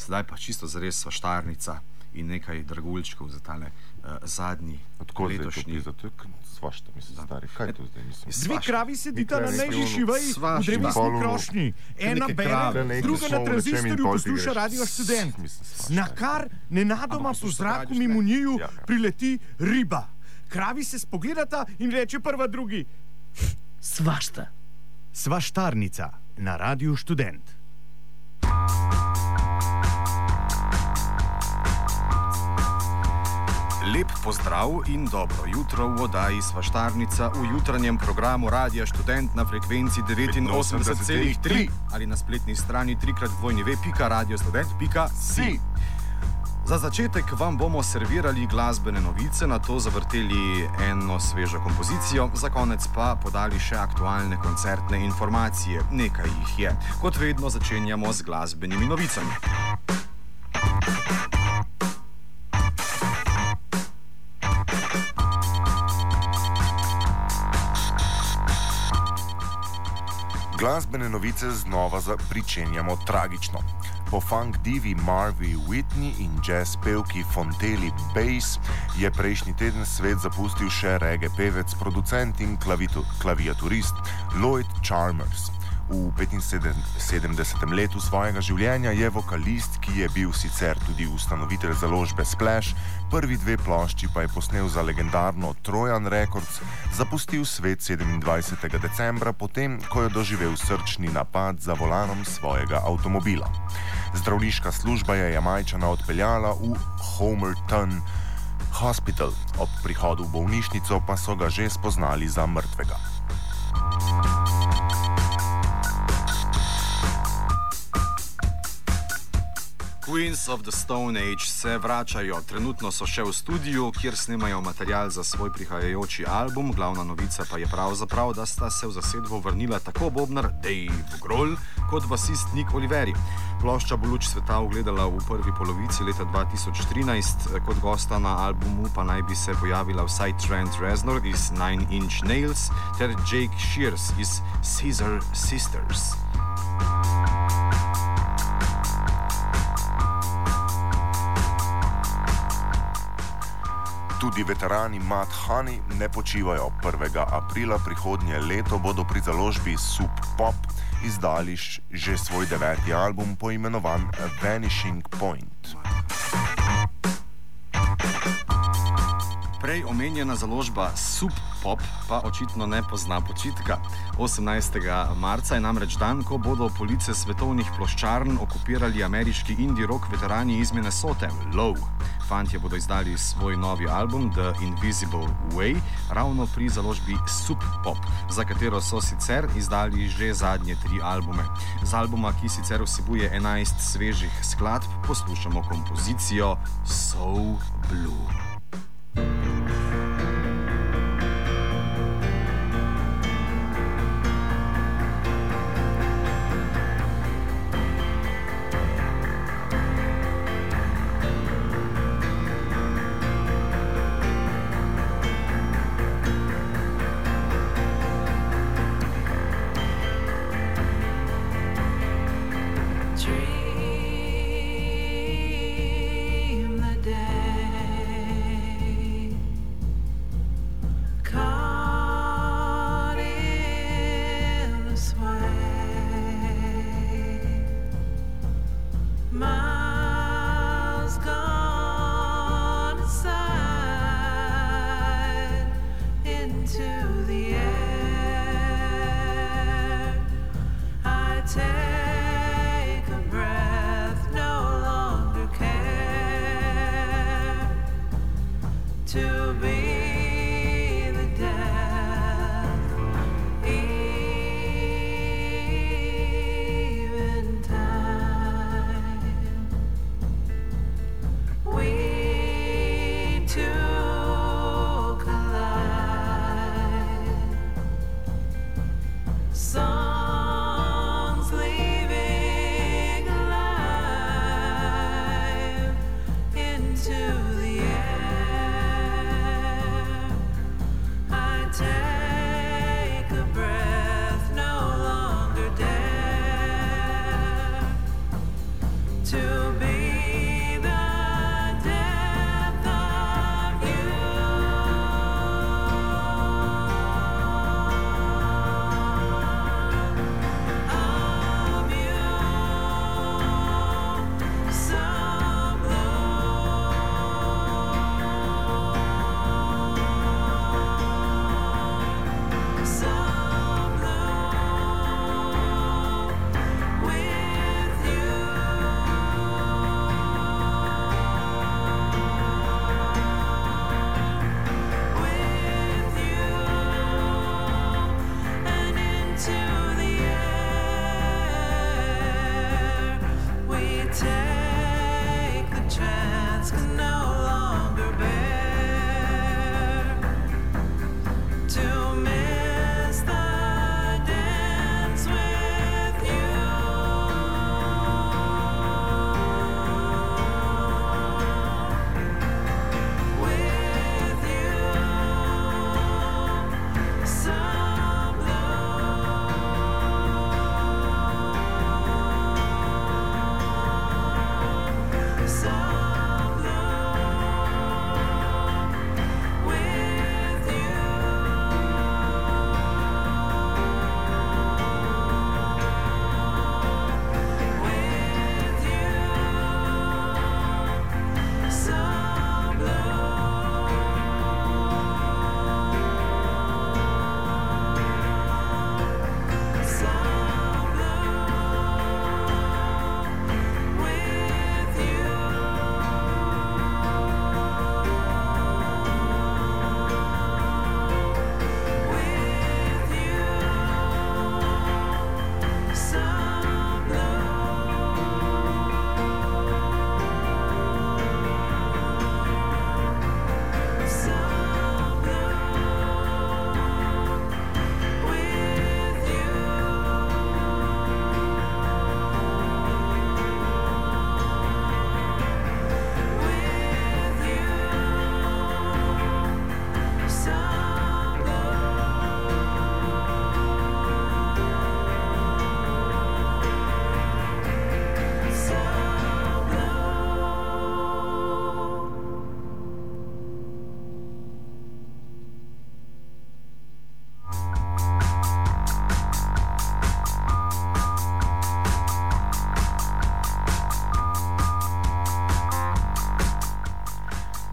Zdaj pa čisto zares svaštarnica in nekaj dragulčkov za tale zadnji letošnji. Zato je svašta, mislim, stari. Kaj to zdaj mislim? Dve kravi sedita na najvišji veji v drevesni krošnji. Ena bere, druga na tranzistorju posluša Radio Študent. Na kar nenadoma po zraku mimo njiju prileti riba. Kravi se spogledata in reče prva drugi: Svašta. Svaštarnica na Radiu Študent. Lep pozdrav in dobro jutro v oddaji Svaštarnica v jutranjem programu Radia Študent na frekvenci 89,3 ali na spletni strani www.radiostudent.si. Za začetek vam bomo servirali glasbene novice, nato zavrteli eno svežo kompozicijo, za konec pa podali še aktualne koncertne informacije. Nekaj jih je. Kot vedno začenjamo z glasbenimi novicami. Glasbene novice znova pričenjamo tragično. Po funk divi Marvi Whitney in jazz pevki Fonteli Bass je prejšnji teden svet zapustil še reggae pevec, producent in klaviaturist Lloyd Charmers. V 75. letu svojega življenja je vokalist, ki je bil sicer tudi ustanovitelj založbe Splash, prvi dve plošči pa je posnel za legendarno Trojan Records, zapustil svet 27. decembra, potem ko je doživel srčni napad za volanom svojega avtomobila. Zdravniška služba je Jamajčana odpeljala v Homerton Hospital, ob prihodu v bolnišnico pa so ga že spoznali za mrtvega. Queens of the Stone Age se vračajo. Trenutno so še v studiu, kjer snemajo material za svoj prihajajoči album. Glavna novica pa je pravzaprav, da sta se v zasedbo vrnila tako bobnar Dave Grohl kot basist Nick Oliveri. Plošča bo luč sveta ugledala v prvi polovici leta 2013. Kot gosta na albumu pa naj bi se pojavila vsaj Trent Reznor iz Nine Inch Nails ter Jake Shears iz Scissor Sisters. Tudi veterani Mad Honey ne počivajo. 1. aprila prihodnje leto bodo pri založbi Sub Pop izdali že svoj 9. album, poimenovan Vanishing Point. Prej omenjena založba Sub Pop pa očitno ne pozna počitka. 18. marca je namreč dan, ko bodo police svetovnih ploščarn okupirali ameriški indie rock veterani iz Minnesote, Low. Fantje bodo izdali svoj novi album The Invisible Way ravno pri založbi Sub Pop, za katero so sicer izdali že zadnje 3 albume. Z albuma, ki sicer vsebuje 11 svežih skladb, poslušamo kompozicijo So Blue. Dream the day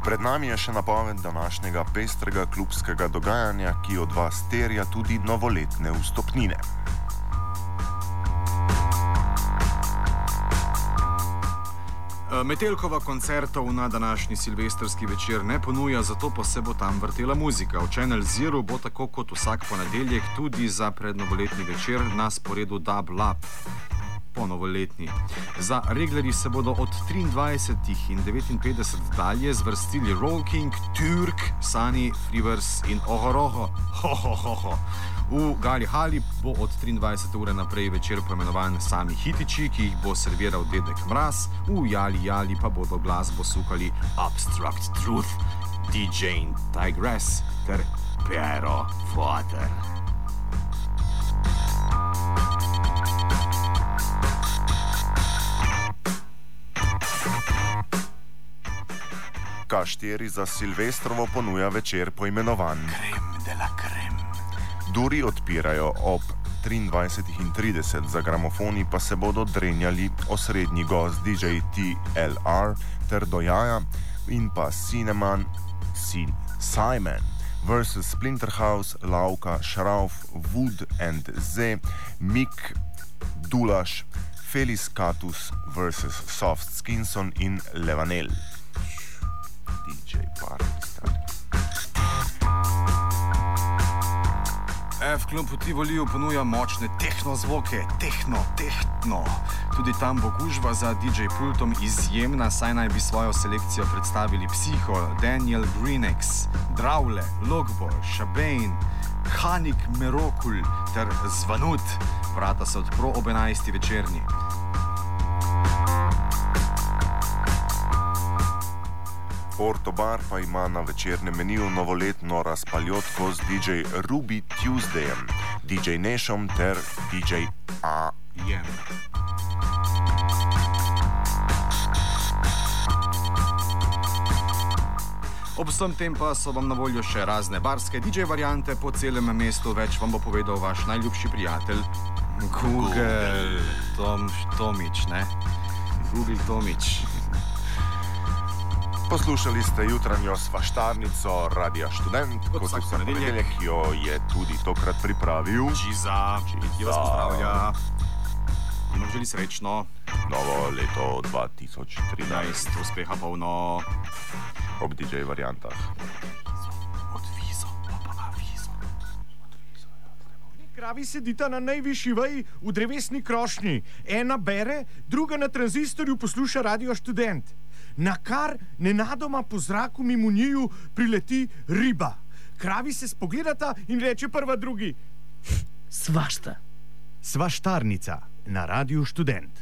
Pred nami je še napoved današnjega pestrega klubskega dogajanja, ki od vas terja tudi novoletne vstopnine. Metelkova koncertov na današnji silvestrski večer ne ponuja, zato pa se bo tam vrtela muzika. V Channel Zero bo tako kot vsak ponedeljek tudi za prednovoletni večer na sporedu Dub Lab. Ponovoletni. Za reglerji se bodo od 23 in 59 dalje zvrstili Roll King, Türk, Sunny, Frivers in Ohoroho. V Gali Hali bo od 23 ure naprej večer poimenovan Sami Hitiči, ki jih bo serviral Dedek Mraz, v Jali Jali pa bodo glasbo sukali Abstract Truth, DJ Tigress ter Piero Fuater. K4 za Silvestrovo ponuja večer poimenovan Creme de la creme. Duri odpirajo ob 23:30, za gramofoni pa se bodo drenjali osrednji gost DJ TLR ter Dojaja in pa Simon vs. Splinterhouse, Lauka, Schrauf, Wood and Z, Mick, Dulaš, Felis Catus vs. Soft Skinson in Levanel. DJ Party. F-klub v Tivoliju ponuja močne tehno zvoke, tehno. Tudi tam bo gužva za DJ pultom izjemna, saj naj bi svojo selekcijo predstavili Psycho, Daniel Greenex, Draule, Logbor, Shabane, Hanik Merokul ter Zvanut. Vrata se odpro ob 11. večerni. Porto Bar pa ima na večernem meniju novoletno razpaljotko z DJ Ruby Tuesdayem, DJ Nešom ter DJ A.M. Ob vsem tem pa so vam na voljo še razne barske DJ variante po celem mestu, več vam bo povedal vaš najljubši prijatelj Google Tomič, ne? Google Tomič. Poslušali ste jutranjo svaštarnico Radia Študent, kot vsak ponedeljek, ki jo je tudi tokrat pripravil Čiza, ki vas pozdravlja. In vam želi srečno novo leto 2013. Uspeha polno ob DJ variantah. Kravi sedita na najvišji veji v drevesni krošnji. Ena bere, druga na tranzistorju posluša Radio Študent. Nakar nenadoma po zraku mimo njiju prileti riba. Kravi se spogledata in reče prva drugi: Svašta. Svaštarnica na Radiu Študent.